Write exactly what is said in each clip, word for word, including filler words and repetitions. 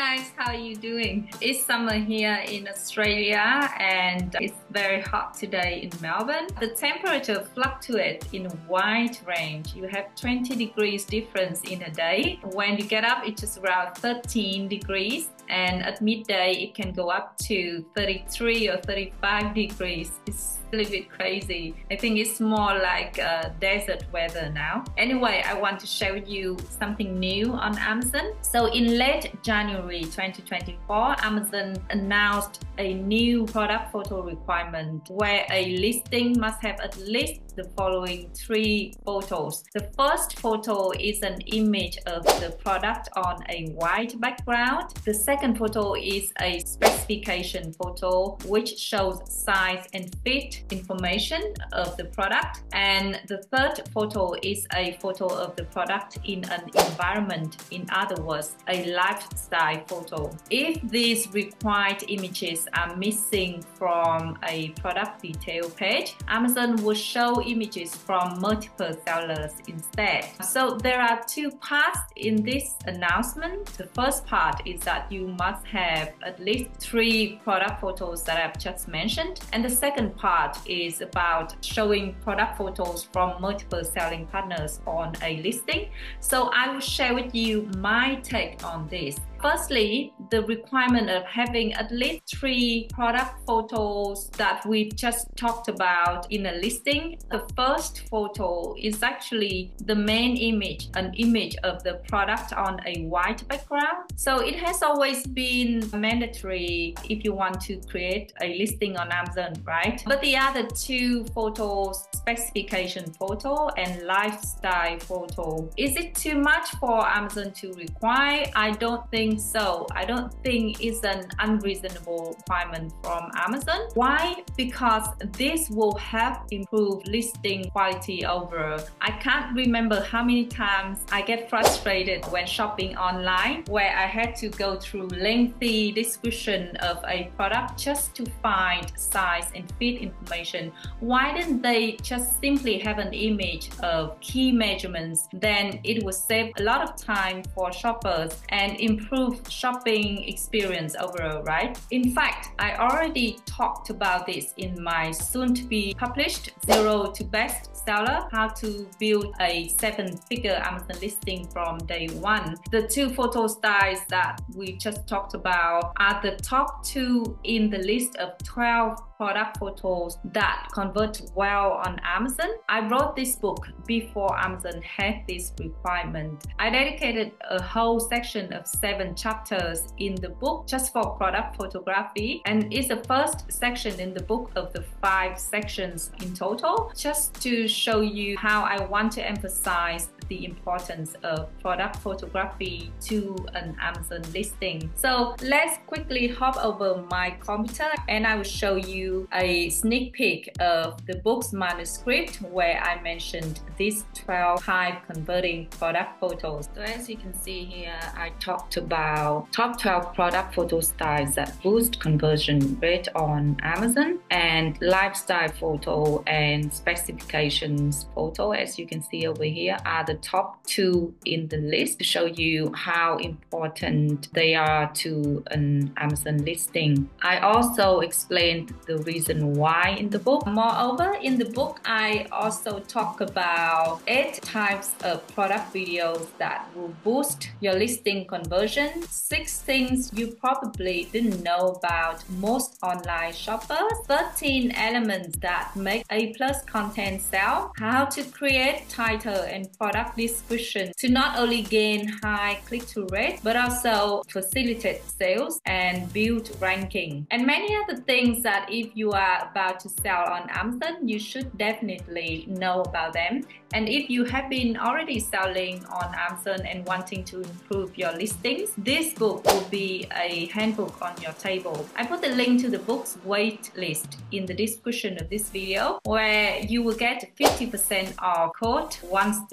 guys, how are you doing? It's summer here in Australia and it's very hot today in Melbourne. The temperature fluctuates in a wide range. You have twenty degrees difference in a day. When you get up, it's just around thirteen degrees, and at midday it can go up to thirty-three or thirty-five degrees. It's a little bit crazy. I think it's more like uh, desert weather now. Anyway, I want to share with you something new on Amazon. So in late January twenty twenty-four, Amazon announced a new product photo requirement where a listing must have at least the following three photos. The first photo is an image of the product on a white background. The second photo is a specification photo which shows size and fit information of the product. And the third photo is a photo of the product in an environment, in other words, a lifestyle photo. If these required images are missing from a product detail page, Amazon will show images from multiple sellers instead. So there are two parts in this announcement. The first part is that you must have at least three product photos that I've just mentioned, and the second part is about showing product photos from multiple selling partners on a listing. So I will share with you my take on this. Firstly, the requirement of having at least three product photos that we just talked about in a listing. The first photo is actually the main image, an image of the product on a white background. So it has always been mandatory if you want to create a listing on Amazon, right? But the other two photos, specification photo and lifestyle photo, is it too much for Amazon to require? I don't think so. I don't think it's an unreasonable requirement from Amazon. Why? Because this will help improve listing quality overall. I can't remember how many times I get frustrated when shopping online where I had to go through lengthy description of a product just to find size and fit information. Why didn't they just simply have an image of key measurements? Then it would save a lot of time for shoppers and improve shopping experience overall, right? In fact, I already talked about this in my soon-to-be published Zero to Best Seller, how to build a seven-figure Amazon listing from day one. The two photo styles that we just talked about are the top two in the list of twelve product photos that convert well on Amazon. I wrote this book before Amazon had this requirement. I dedicated a whole section of seven chapters in the book just for product photography, and it's the first section in the book of the five sections in total, just to show you how I want to emphasize the importance of product photography to an Amazon listing. So let's quickly hop over my computer and I will show you a sneak peek of the book's manuscript where I mentioned these twelve high converting product photos. So as you can see here, I talked about top twelve product photo styles that boost conversion rate on Amazon, and lifestyle photo and specifications photo, as you can see over here, are the top two in the list to show you how important they are to an Amazon listing. I also explained the reason why in the book. Moreover, in the book, I also talk about eight types of product videos that will boost your listing conversion, six things you probably didn't know about most online shoppers, thirteen elements that make A plus content sell, how to create title and product description to not only gain high click-through rate but also facilitate sales and build ranking, and many other things that if you are about to sell on Amazon, you should definitely know about them. And if you have been already selling on Amazon and wanting to improve your listings, this book will be a handbook on your table. I put the link to the book's wait list in the description of this video, where you will get fifty percent off code once the book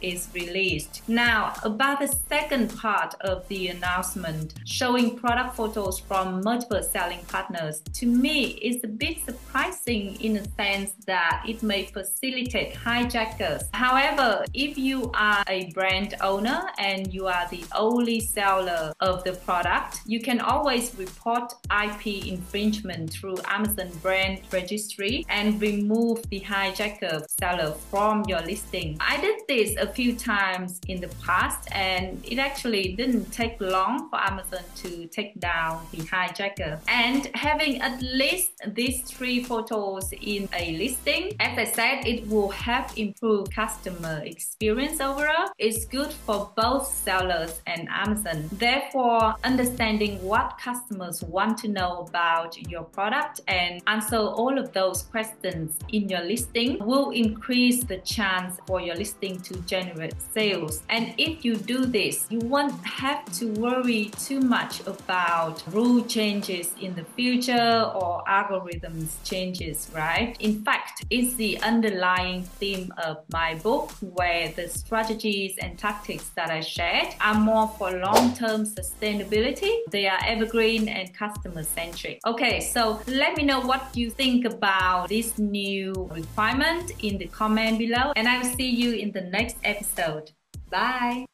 is released. Now, about the second part of the announcement, showing product photos from multiple selling partners, to me is a bit surprising in a sense that it may facilitate hijackers. However, if you are a brand owner and you are the only seller of the product, you can always report I P infringement through Amazon Brand Registry and remove the hijacker seller from your listing. I did this a few times in the past, and it actually didn't take long for Amazon to take down the hijacker. And having at least these three photos in a listing, as I said, it will help improve customer experience overall. It's good for both sellers and Amazon. Therefore, understanding what customers want to know about your product and answer all of those questions in your listing will increase the chance for your listing to generate sales. And if you do this, you won't have to worry too much about rule changes in the future or algorithms changes, right? In fact, it's the underlying theme of my book, where the strategies and tactics that I shared are more for long-term sustainability. They are evergreen and customer-centric. Okay, so let me know what you think about this new requirement in the comment below, and I'll see you in the next episode. Bye!